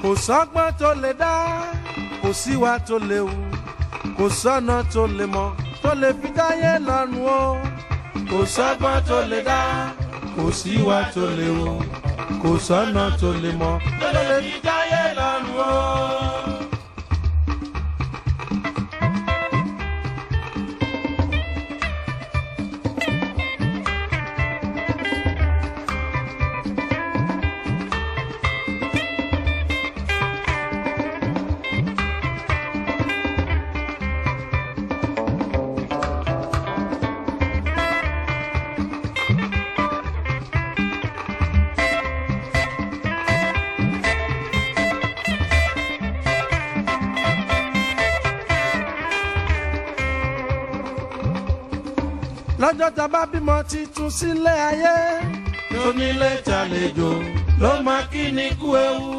kò sọ́gbọ́n tó lè dá kò síwá tó lè wù kò sọ́nà tó lè mọ̀ tó lè fi dáyé lọ́rùn o kò sọ́gbọ́n tó lè dá kò síwá tó lè wù kò sọ́nà tó lè mọ̀ tó lè fi dáyé lọ́rùn o. lọ́jọ́ tá bá bímọ titun sílé ayé tónílé tàlejò ló máa kí ni kú ewu.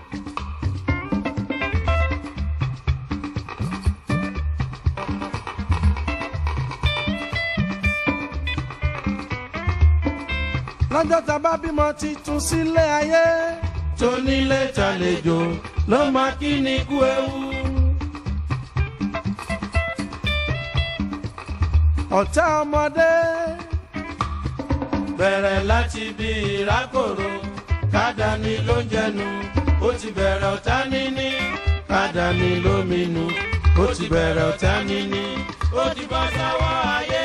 lọ́jọ́ tá bá bímọ titun sílé ayé tónílé tàlejò ló máa kí ni kú ewu. ọ̀tá ọmọdé bẹ̀rẹ̀ láti bí ìrákòrò kádàní ló ń jẹnu ó ti bẹ̀rẹ̀ ọ̀tá níní kádàní ló minú ó ti bẹ̀rẹ̀ ọ̀tá níní ó ti bọ́ sọ́wọ́ ayé.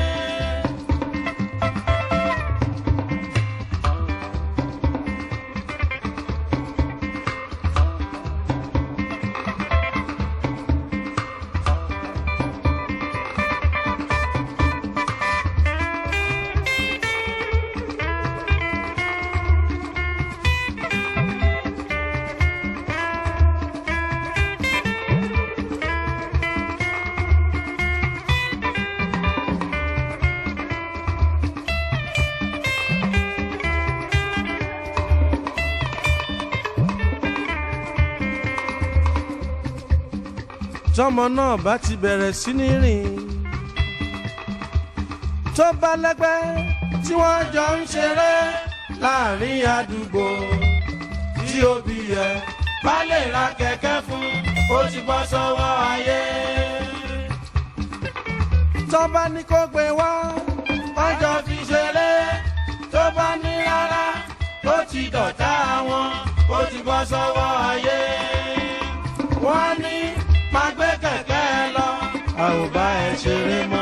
tọ́mọ náà bá ti bẹ̀rẹ̀ sí ní rìn tó bá lẹ́gbẹ́ tí wọ́n jọ ń ṣeré láàrin àdúgbò tí òbí ẹ̀ bá lè ra kẹ̀kẹ́ fún ó ti bọ́ sọ́wọ́ ayé. tó bá ní kó gbé wá wọ́n jọ fi ṣeré tó bá ní rárá ó ti dọ̀tá wọn ó ti bọ́ sọ́wọ́ ayé. wọ́n ní máa gbé kẹ̀kẹ́ lọ a ò bá ẹ ṣeré mọ́.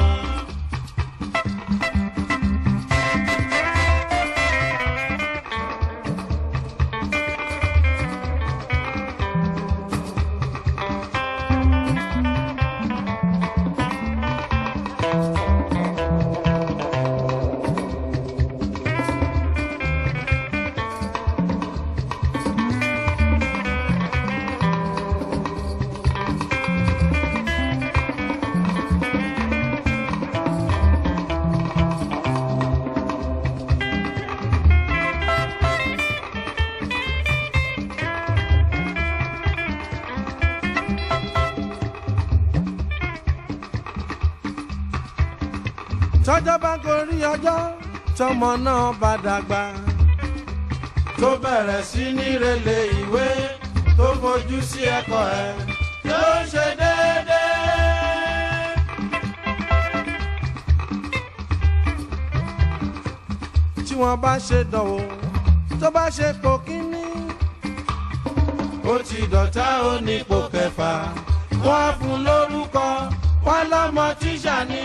tọ́jọ́ bá gorí ọjọ́ tọmọ náà bá dàgbà tó bẹ̀rẹ̀ sí ní relé ìwé tó fojú sí ẹ̀kọ́ ẹ̀ tó ṣe déédéé. tí wọ́n bá ṣe dánwò tó bá ṣe pò kíní ó ti dọ̀tá ó ní pò kẹfà wọ́n fún lórúkọ wọ́n lọ́mọ tíṣà ni.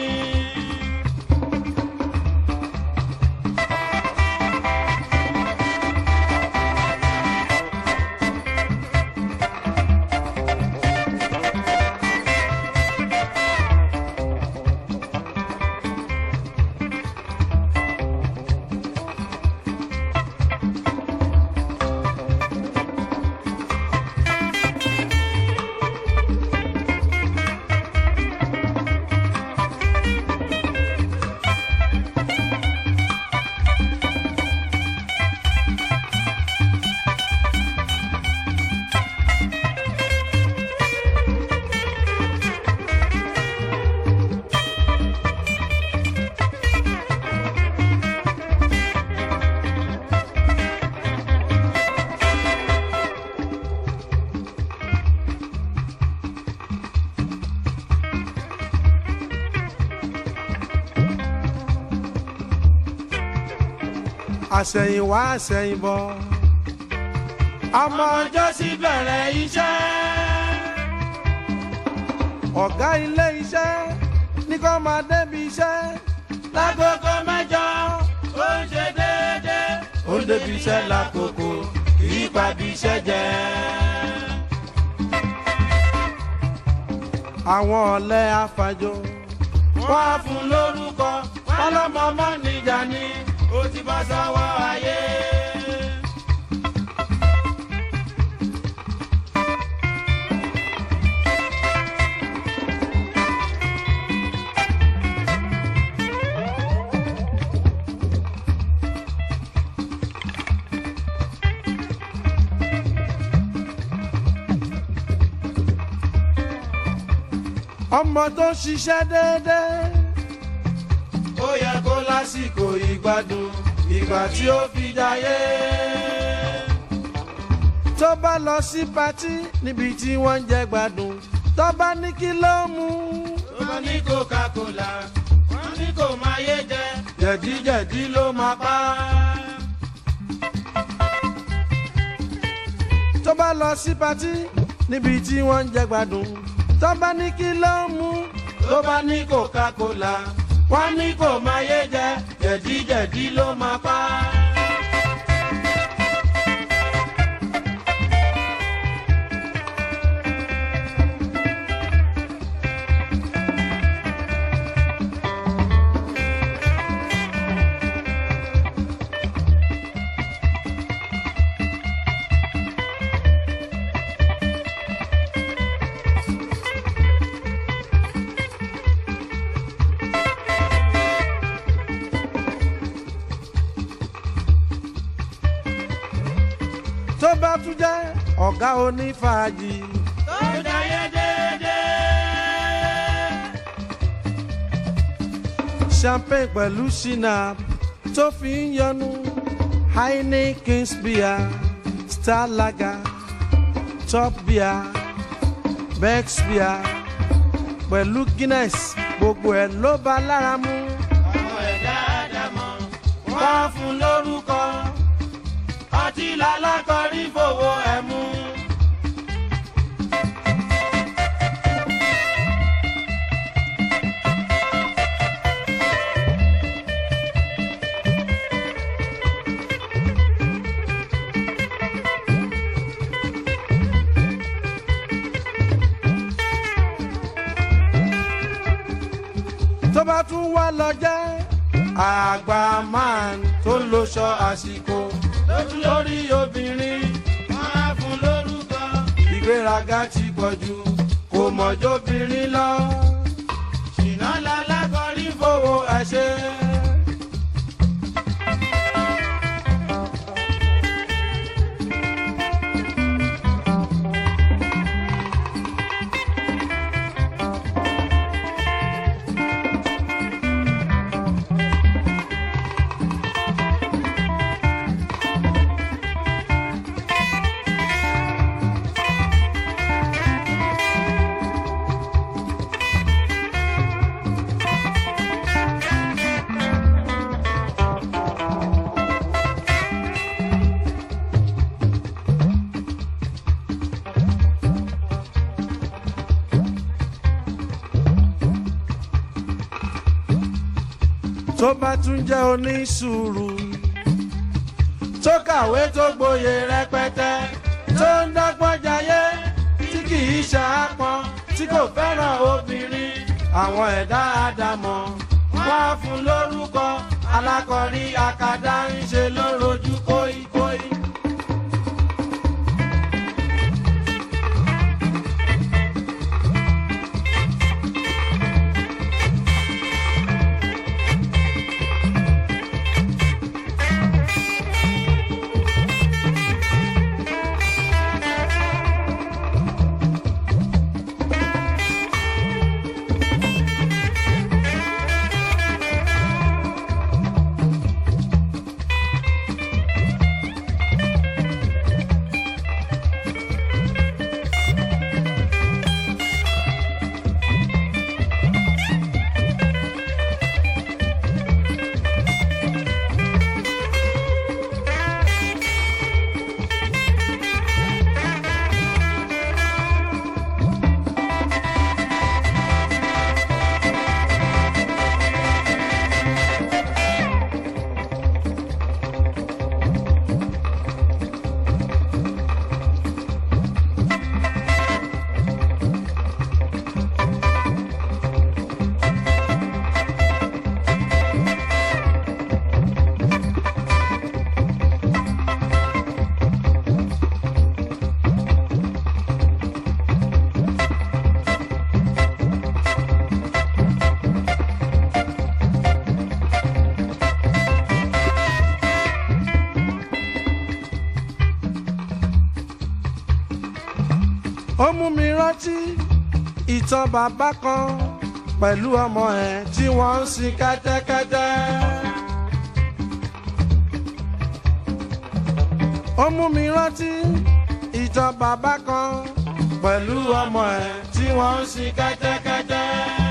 àṣẹ̀yìnwá àṣẹ̀yìnbọ̀ ọmọ ọjọ́ sí bẹ̀rẹ̀ iṣẹ́. ọ̀gá ilé iṣẹ́ ní kó máa débi iṣẹ́ lágogo mẹ́jọ ó ń ṣe déédéé. ó ń débi iṣẹ́ lákòókò kì í pàbí iṣẹ́ jẹ́. àwọn ọ̀lẹ afàjò wọ́n á fún lórúkọ wọ́n lọ́mọ mọ́ níjà ni ó ti bọ́ sọ́wọ́ ayé. ọmọ tó ń ṣiṣẹ́ déédéé ó yẹ kó lásìkò ìgbádùn ìgbà tí ó fi jayé. tó bá lọ sí patí níbi tí wọ́n ń jẹ gbádùn tó bá ní kí ló mú. tó bá ní Coca-Cola wọ́n ní kò máa yé jẹ. jẹ̀díjẹ̀dí ló máa pa. tó bá lọ sí patí níbi tí wọ́n ń jẹ gbádùn tó bá ní kí ló mú. tó bá ní Coca-Cola wọ́n ní kò máa yé jẹ. jẹ̀díjẹ̀dí ló máa pa. tó bá tún jẹ́ ọ̀gá onífàájì tó jayé déédéé. champagne pẹ̀lú shinap tó fi ń yọnu Heineken beer Star Lager Top beer Bex beer pẹ̀lú Guinness gbogbo ẹ̀ ló bá lára mu. ọmọ ẹ̀dá àdàmọ̀ wọ́n fún lórúkọ ọtí lálákọ̀rí fowó ẹ̀ mú. tó bá tún wá lọ jẹ́ àgbà man tó ń lọṣọ àsìkò lórí obìnrin wọ́n á fún lórúkọ. ìgbéraga ti pọ̀jù kò mọ̀jọ́bìnrin lọ. ṣìnà lálákọ̀rí fowó ẹ̀ ṣe. tó bá tún jẹ́ onísùúrù tó kàwé tó gboyè rẹpẹtẹ tó ń dọ́gbọ́n jayé tí kì í ṣàápọn tí kò fẹ́ràn obìnrin àwọn ẹ̀dá àdàmọ̀ wọ́n á fún lórúkọ alákọ̀rí akadá ń ṣe lórojú kóíkóí. rántí ìtàn bàbá kan pẹ̀lú ọmọ ẹ̀ tí wọ́n ń sin kẹ́tẹ́kẹ́tẹ́. ó mú mi rántí ìtàn bàbá kan pẹ̀lú ọmọ ẹ̀ tí wọ́n ń sin kẹ́tẹ́kẹ́tẹ́.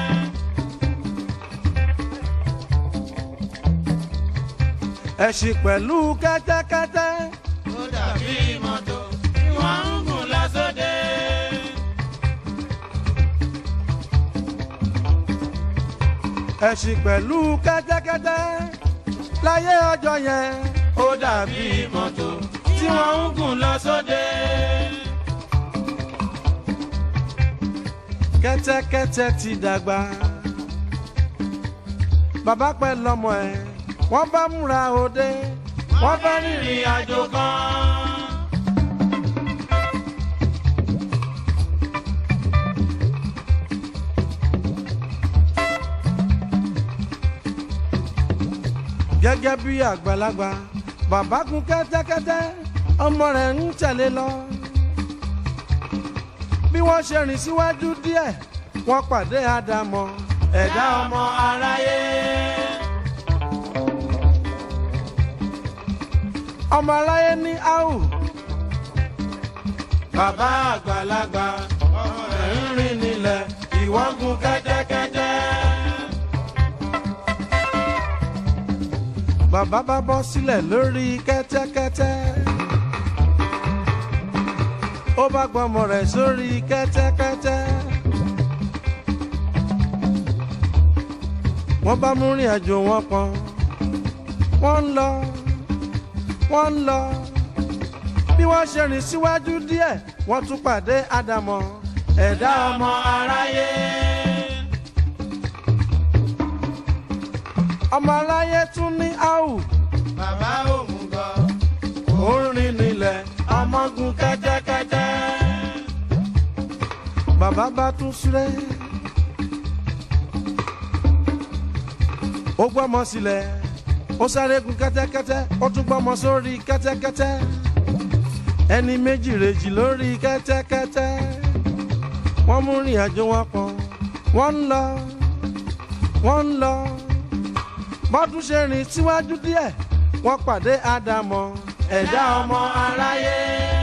ẹṣin pẹ̀lú kẹ́tẹ́kẹ́tẹ́. ó dàbí mọ́tò tí wọ́n ń gùn lọ sóde. ẹṣin pẹ̀lú kẹ́tẹ́kẹ́tẹ́ láyé ọjọ́ yẹn. ó dàbí mọ́tò tí wọ́n ń gùn lọ sóde. kẹ́tẹ́kẹ́tẹ́ ti dàgbà. bàbá pẹ̀ lọ́mọ ẹ̀ wọ́n bá múra òde. wọ́n fẹ́ rìnrìn àjò kan. gẹ́gẹ́ bí àgbàlagbà bàbá gun kẹ́tẹ́kẹ́tẹ́ ọmọ rẹ̀ ń tẹ̀lé lọ. bí wọ́n ṣe rìn síwájú díẹ̀ wọ́n pàdé àdàmọ̀ ẹ̀dá ọmọ aráyé. ọmọ aráyé ní áhù. bàbá àgbàlagbà ọmọ rẹ̀ ń rìn nílẹ̀ ìwọ gun kẹ́tẹ́kẹ́tẹ́. bàbá bá bọ́ sílẹ̀ lórí kẹ́tẹ́kẹ́tẹ́. ó bá gbọ́mọ rẹ̀ sórí kẹ́tẹ́kẹ́tẹ́. wọ́n bá mú rìn àjò wọn pọ̀n. wọ́n ń lọ. bí wọ́n ṣe rìn síwájú díẹ̀ wọ́n tún pàdé àdàmọ̀ ẹ̀dá ọmọ aráyé. ọmọ aráyé tún ní áhù. bàbá òmùgọ̀ ó ń rìn nílẹ̀ ọmọ gun kẹ́tẹ́kẹ́tẹ́. bàbá bá tún súré. ó gbọ́mọ sílẹ̀ ó sáré gun kẹ́tẹ́kẹ́tẹ́ ó tún gbọ́mọ sórí kẹ́tẹ́kẹ́tẹ́. ẹni méjì rèjì lórí kẹ́tẹ́kẹ́tẹ́. wọ́n mú rìn àjò wọn pọ̀. wọ́n ń lọ. bọ́dún ṣe rìn síwájú díẹ̀ wọ́n pàdé àdàmọ̀ ẹ̀dá ọmọ aráyé.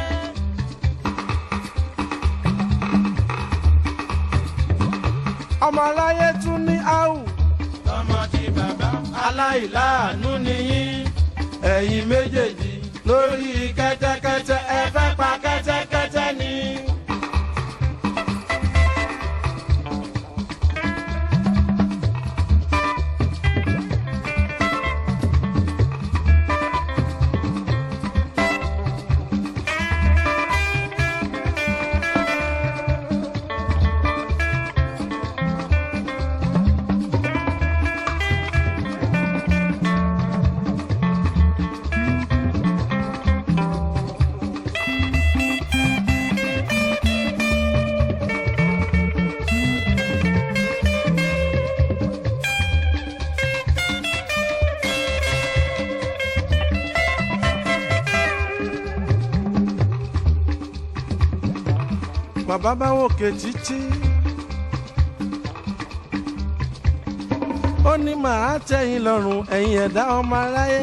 ọmọ aráyé tún ní áhù. ọmọ tí bàbá aláìláàánú nìyí. ẹ̀yin méjèèjì lórí kẹ́tẹ́kẹ́tẹ́ ẹ fẹ́ pa kẹ́tẹ́kẹ́tẹ́ ni. bàbá bá wòkè títí. ó ní màá tẹ́yìn lọ́rùn ẹ̀yin ẹ̀dá ọmọ aráyé.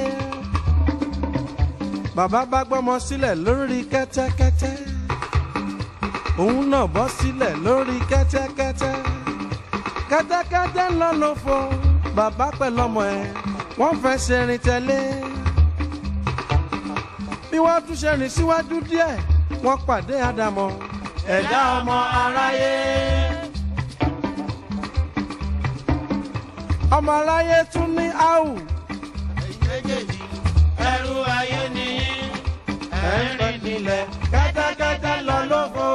bàbá bá gbọ́mọ sílẹ̀ lórí kẹ́tẹ́kẹ́tẹ́. òun náà bọ́ sílẹ̀ lórí kẹ́tẹ́kẹ́tẹ́. kẹ́tẹ́kẹ́tẹ́ ń lọ lófo bàbá pẹ̀lú ọmọ ẹ̀ wọ́n fẹ́ ṣe rìn tẹ̀lé. bí wọ́n tún ṣe rìn síwájú díẹ̀ wọ́n pàdé àdàmọ̀ ẹ̀dá ọmọ aráyé. ọmọ aráyé tún ní áhù. ẹ̀yin méjèèjì ẹrú ayé nìyí. ẹ̀ ń rìn nílẹ̀ kẹ́tẹ́kẹ́tẹ́ lọ lófo.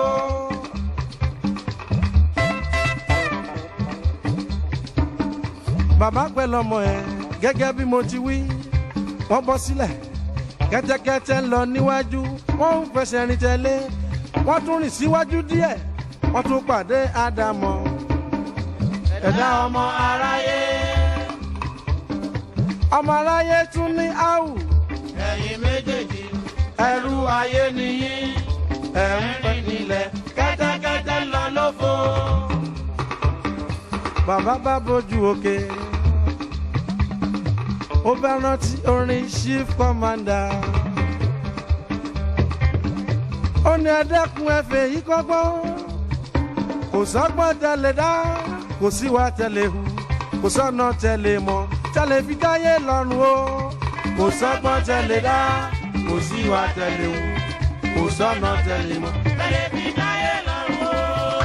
bàbá pẹ̀lú ọmọ ẹ̀ gẹ́gẹ́ bí mo ti wí wọ́n bọ́ sílẹ̀ kẹ́tẹ́kẹ́tẹ́ ń lọ níwájú wọ́n ń fẹsẹ̀ rìn tẹ̀lé. wọ́n tún rìn síwájú díẹ̀ wọ́n tún pàdé àdàmọ̀ ẹ̀dá ọmọ aráyé. ọmọ aráyé tún ní áhù. ẹ̀yin méjèèjì ẹrú ayé nìyí. ẹ̀ ń rìn nílẹ̀ kẹ́tẹ́kẹ́tẹ́ kẹ́tẹ́kẹ́tẹ́ lọ lófo. bàbá bá bójú òkè ó bá rántí orin chief commander. ó ní ẹ̀dẹ́kun ẹ̀fẹ̀ yìí kọ́gbọ́n kò sọ́gbọ́n tẹ̀lé dá kò síwá tẹ̀lé hu kò sọ́nà tẹ̀lé mọ́ tẹ̀lé fi dáyé lọ́rùn o. kò sọ́gbọ́n tẹ̀lé dá kò síwá tẹ̀lé hu kò sọ́nà tẹ̀lé mọ́ tẹ̀lé fi dáyé lọ́rùn o.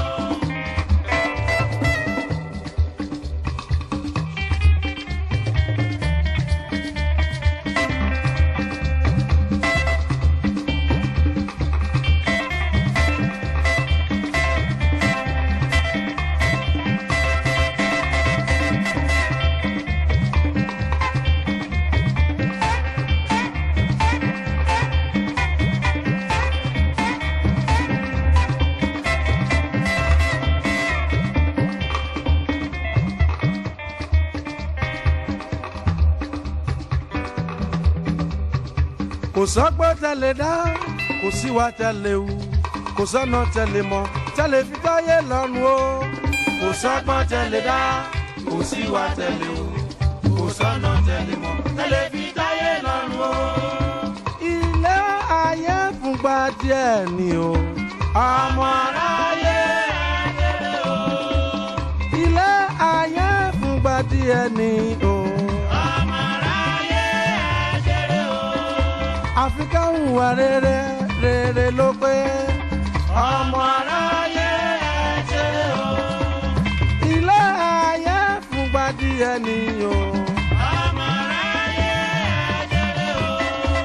kò sọ́gbọ́n tẹ̀lé dá kò síwá tẹ̀lé hu kò sọ́nà tẹ̀lé mọ́ tẹ̀lé fi dáyé lọ́rùn o. kò sọ́gbọ́n tẹ̀lé dá kò síwá tẹ̀lé hu kò sọ́nà tẹ̀lé mọ́ tẹ̀lé fi dáyé lọ́rùn o. ilé ayé fúngbà díẹ̀ ni o. ọmọ aráyé ajẹ́rẹ́ o. ilé ayé fúngbà díẹ̀ ni o. ọmọ aráyé ajẹ́rẹ́ o. àfi ká hùwà rere rere ló pé. ọmọ aráyé ajẹ́rẹ́ o. ilé ayé fúngbà díẹ̀ ni o. ọmọ aráyé ajẹ́rẹ́ o.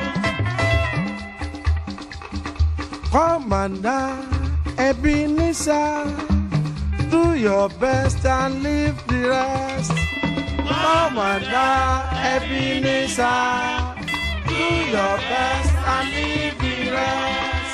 Commander Ebenezer, do your best and leave the rest. Commander Ebenezer, do your best and leave the rest.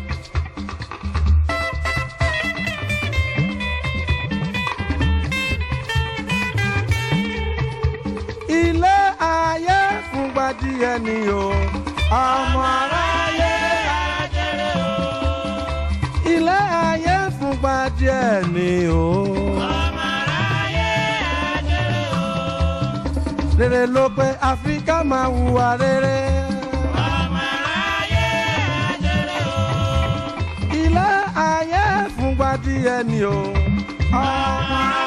ilé ayé fúngbà díẹ̀ ni o. ọmọ aráyé ajẹ́rẹ́ o. ilé ayé fúngbà díẹ̀ ni o. ọmọ aráyé ajẹ́rẹ́ o. rere ló pé àfi ká máa hùwà rere. ọmọ aráyé ajẹ́rẹ́ o. ilé ayé fúngbà díẹ̀ ni o. ọmọ aráyé.